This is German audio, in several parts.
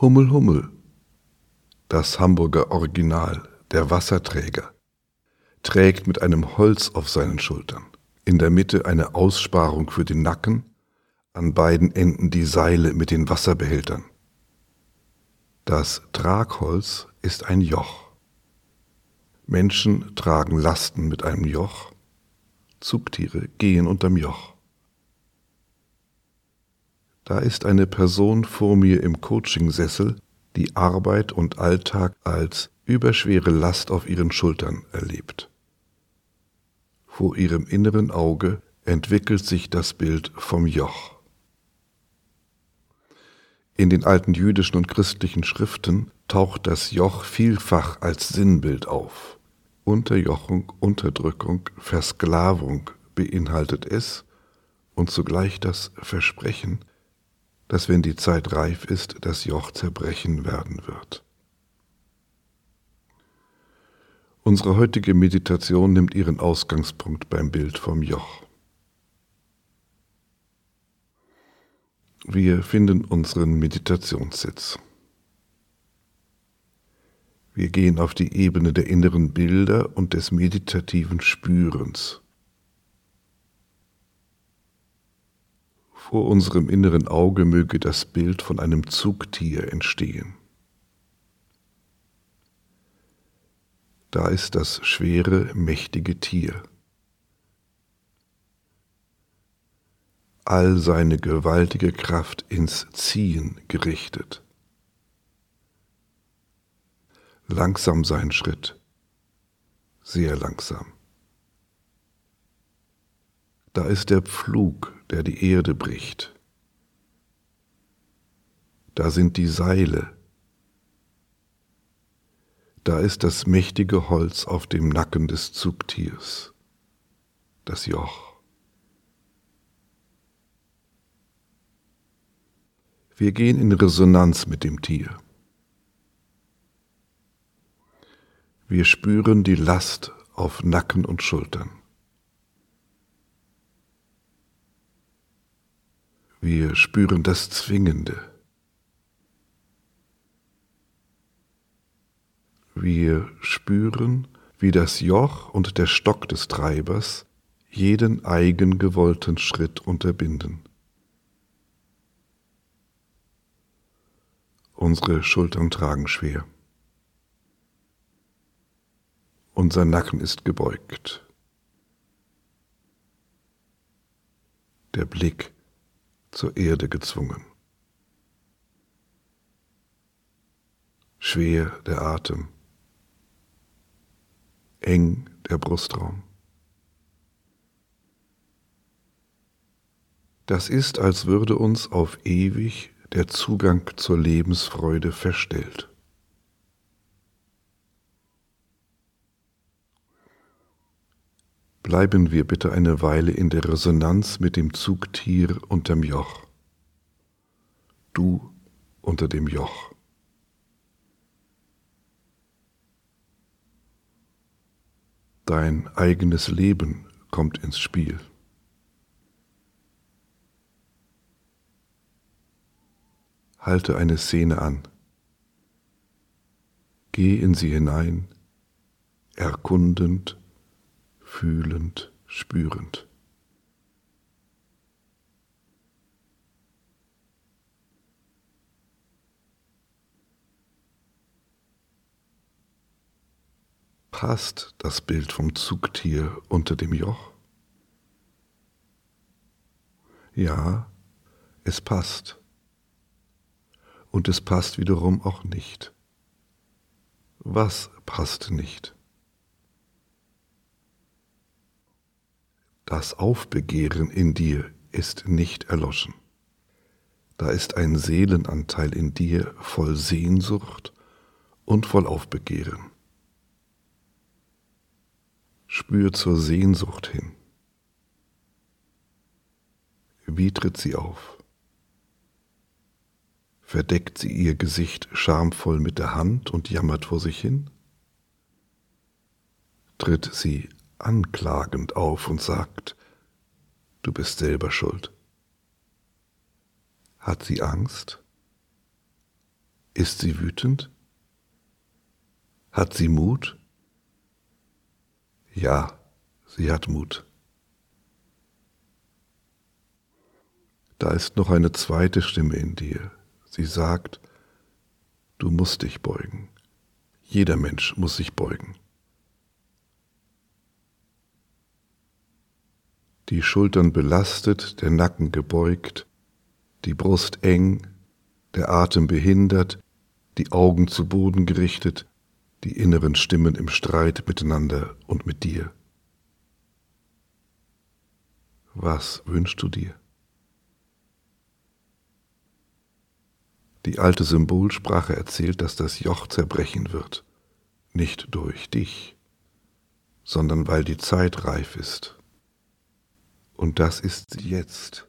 Hummel, Hummel, das Hamburger Original, der Wasserträger, trägt mit einem Holz auf seinen Schultern, in der Mitte eine Aussparung für den Nacken, an beiden Enden die Seile mit den Wasserbehältern. Das Tragholz ist ein Joch. Menschen tragen Lasten mit einem Joch, Zugtiere gehen unterm Joch. Da ist eine Person vor mir im Coachingsessel, die Arbeit und Alltag als überschwere Last auf ihren Schultern erlebt. Vor ihrem inneren Auge entwickelt sich das Bild vom Joch. In den alten jüdischen und christlichen Schriften taucht das Joch vielfach als Sinnbild auf. Unterjochung, Unterdrückung, Versklavung beinhaltet es und zugleich das Versprechen, dass wenn die Zeit reif ist, das Joch zerbrechen werden wird. Unsere heutige Meditation nimmt ihren Ausgangspunkt beim Bild vom Joch. Wir finden unseren Meditationssitz. Wir gehen auf die Ebene der inneren Bilder und des meditativen Spürens. Vor unserem inneren Auge möge das Bild von einem Zugtier entstehen. Da ist das schwere, mächtige Tier. All seine gewaltige Kraft ins Ziehen gerichtet. Langsam sein Schritt, sehr langsam. Da ist der Pflug, der die Erde bricht. Da sind die Seile. Da ist das mächtige Holz auf dem Nacken des Zugtiers, das Joch. Wir gehen in Resonanz mit dem Tier. Wir spüren die Last auf Nacken und Schultern. Wir spüren das Zwingende. Wir spüren, wie das Joch und der Stock des Treibers jeden eigen gewollten Schritt unterbinden. Unsere Schultern tragen schwer. Unser Nacken ist gebeugt. Der Blick zur Erde gezwungen. Schwer der Atem. Eng der Brustraum. Das ist, als würde uns auf ewig der Zugang zur Lebensfreude verstellt. Bleiben wir bitte eine Weile in der Resonanz mit dem Zugtier unterm Joch. Du unter dem Joch. Dein eigenes Leben kommt ins Spiel. Halte eine Szene an. Geh in sie hinein, erkundend, fühlend, spürend. Passt das Bild vom Zugtier unter dem Joch? Ja, es passt. Und es passt wiederum auch nicht. Was passt nicht? Das Aufbegehren in dir ist nicht erloschen. Da ist ein Seelenanteil in dir voll Sehnsucht und voll Aufbegehren. Spür zur Sehnsucht hin. Wie tritt sie auf? Verdeckt sie ihr Gesicht schamvoll mit der Hand und jammert vor sich hin? Tritt sie anklagend auf und sagt, du bist selber schuld? Hat sie Angst? Ist sie wütend? Hat sie Mut? Ja, sie hat Mut. Da ist noch eine zweite Stimme in dir. Sie sagt, du musst dich beugen. Jeder Mensch muss sich beugen. Die Schultern belastet, der Nacken gebeugt, die Brust eng, der Atem behindert, die Augen zu Boden gerichtet, die inneren Stimmen im Streit miteinander und mit dir. Was wünschst du dir? Die alte Symbolsprache erzählt, dass das Joch zerbrechen wird, nicht durch dich, sondern weil die Zeit reif ist. Und das ist sie jetzt.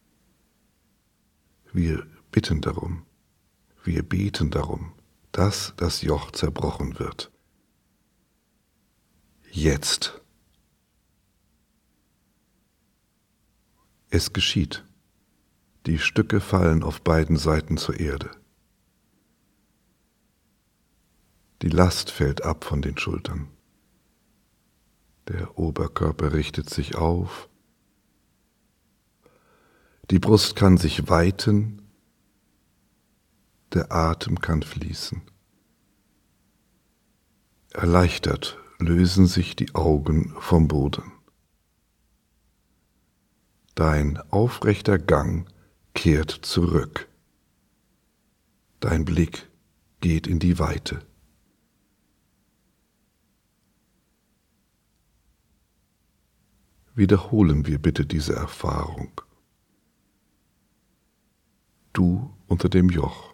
Wir bitten darum, wir beten darum, dass das Joch zerbrochen wird. Jetzt. Es geschieht. Die Stücke fallen auf beiden Seiten zur Erde. Die Last fällt ab von den Schultern. Der Oberkörper richtet sich auf. Die Brust kann sich weiten. Der Atem kann fließen. Erleichtert lösen sich die Augen vom Boden. Dein aufrechter Gang kehrt zurück. Dein Blick geht in die Weite. Wiederholen wir bitte diese Erfahrung. Du unter dem Joch.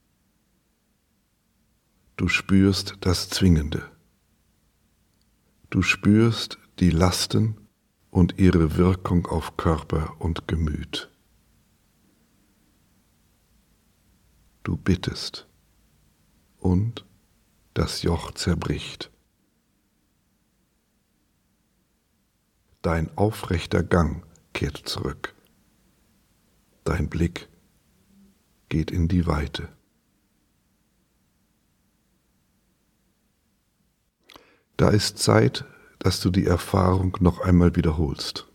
Du spürst das Zwingende. Du spürst die Lasten und ihre Wirkung auf Körper und Gemüt. Du bittest und das Joch zerbricht. Dein aufrechter Gang kehrt zurück. Dein Blick geht in die Weite. Da ist Zeit, dass du die Erfahrung noch einmal wiederholst.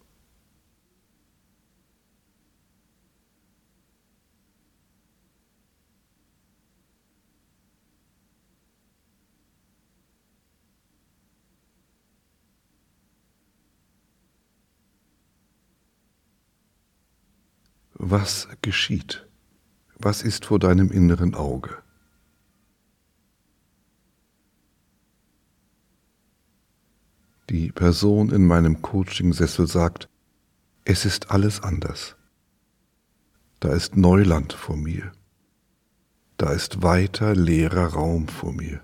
Was geschieht? Was ist vor deinem inneren Auge? Die Person in meinem Coachingsessel sagt, es ist alles anders. Da ist Neuland vor mir. Da ist weiter leerer Raum vor mir.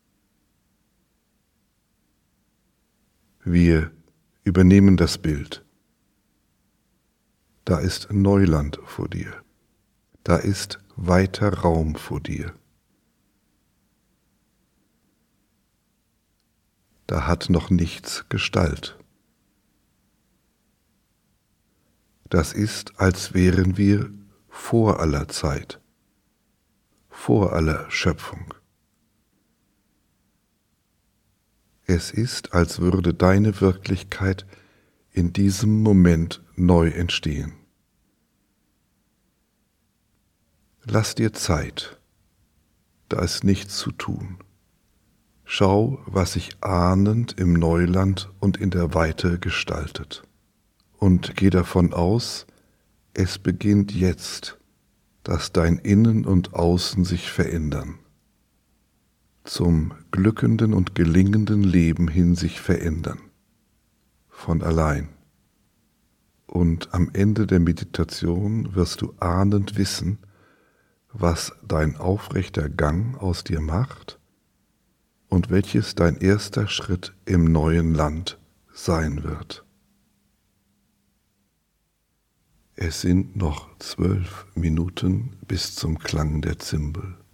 Wir übernehmen das Bild. Da ist Neuland vor dir. Da ist weiter Raum vor dir. Da hat noch nichts Gestalt. Das ist, als wären wir vor aller Zeit, vor aller Schöpfung. Es ist, als würde deine Wirklichkeit in diesem Moment neu entstehen. Lass dir Zeit, da ist nichts zu tun. Schau, was sich ahnend im Neuland und in der Weite gestaltet. Und geh davon aus, es beginnt jetzt, dass dein Innen und Außen sich verändern, zum glückenden und gelingenden Leben hin sich verändern, von allein. Und am Ende der Meditation wirst du ahnend wissen, was dein aufrechter Gang aus dir macht und welches dein erster Schritt im neuen Land sein wird. Es sind noch 12 Minuten bis zum Klang der Zimbel.